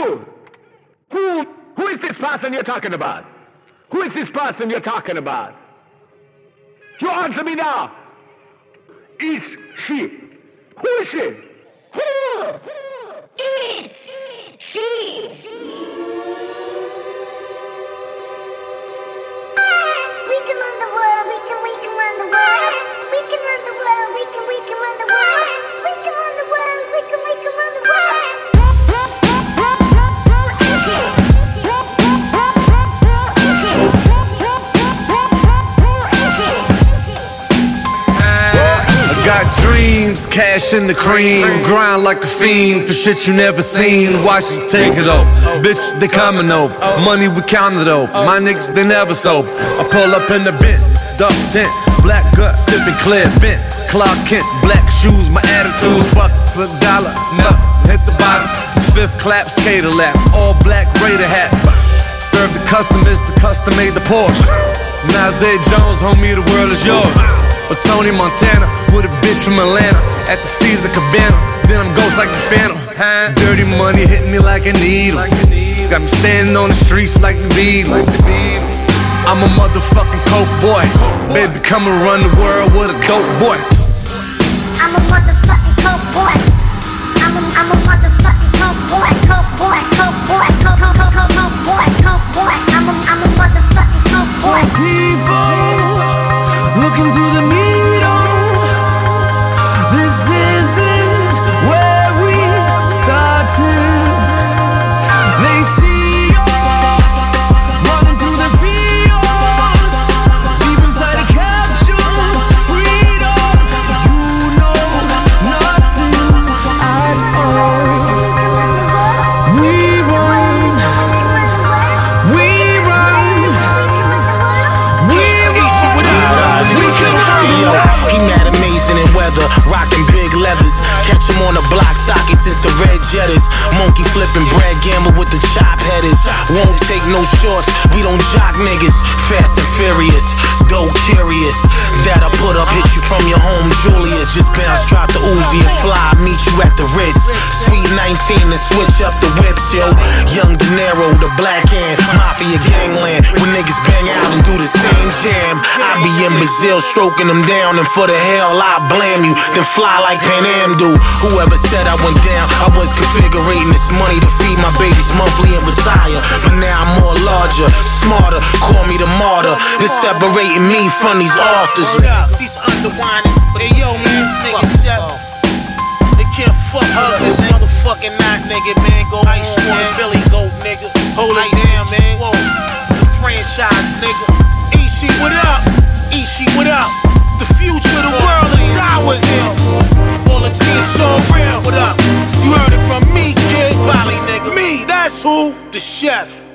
Who is this person you're talking about? Who is this person you're talking about? You answer me now. Is she? Who is she? Who is she? We can run the world, we can run the world. We can run the world, we can run the world. We can run the world, we can run the world. Got dreams, cash in the cream, grind like a fiend for shit you never seen. Watch us take it over, bitch, they coming over. Money we counted over, my niggas they never sober. I pull up in the bent, duck tent, black gut sipping clear bent. Clark Kent, black shoes, my attitude's fuck for a dollar. No, hit the bottom, fifth clap, skater lap, all black Raider hat. Serve the customers, the custom made the Porsche. Nazir Jones, homie, the world is yours. Or Tony Montana with a bitch from Atlanta at the Caesar Cabana. Then I'm ghost like the Phantom. Dirty money hitting me like a needle. Got me standing on the streets like the Beatles. I'm a motherfucking coke boy. Baby, come and run the world with a dope boy. I'm a motherfucking coke boy. I'm a motherfucking coke boy. Coke boy, coke boy, coke boy, coke boy. I'm a motherfucking coke boy. Some people looking through the needle. This isn't where we started. They see you running through the fields, deep inside a capsule, freedom. You know nothing at all. We run, we run, we run. We can run the world. He mad amazing in weather, rocking big leathers. Catch him on the block, stocky since the red jetters. Monkey flipping, Brad Gamble with the chop headers. Won't take no shorts, we don't jock niggas. Fast and furious, dope curious. That I put up, hit you from your home, Julius. Just bounce, drop the Uzi and fly, meet you at the Ritz. Sweet 19 and switch up the whips, yo. Young De Niro, the black hand, mafia gangland. When niggas bang out and do the same jam. I be in Brazil stroking them down, and for the hell I blame you. Then fly like Pan Am do. Whoever said I went down, I was configuring this money to feed my babies monthly and retire. But now I'm more larger, smarter, call me the martyr. This separating me from these authors. These underwinding, hey yo man, this nigga Chef. They can't fuck up this motherfucking knot nigga, man. Go Ice One, Billy Goat nigga. Hold it down, man. Whoa, the franchise nigga. Ishi, what up? Ishi, what up? The future of the world is ours here. All the teams so real, what up? You heard it from me, kid. Bali nigga. Me, that's who? The Chef.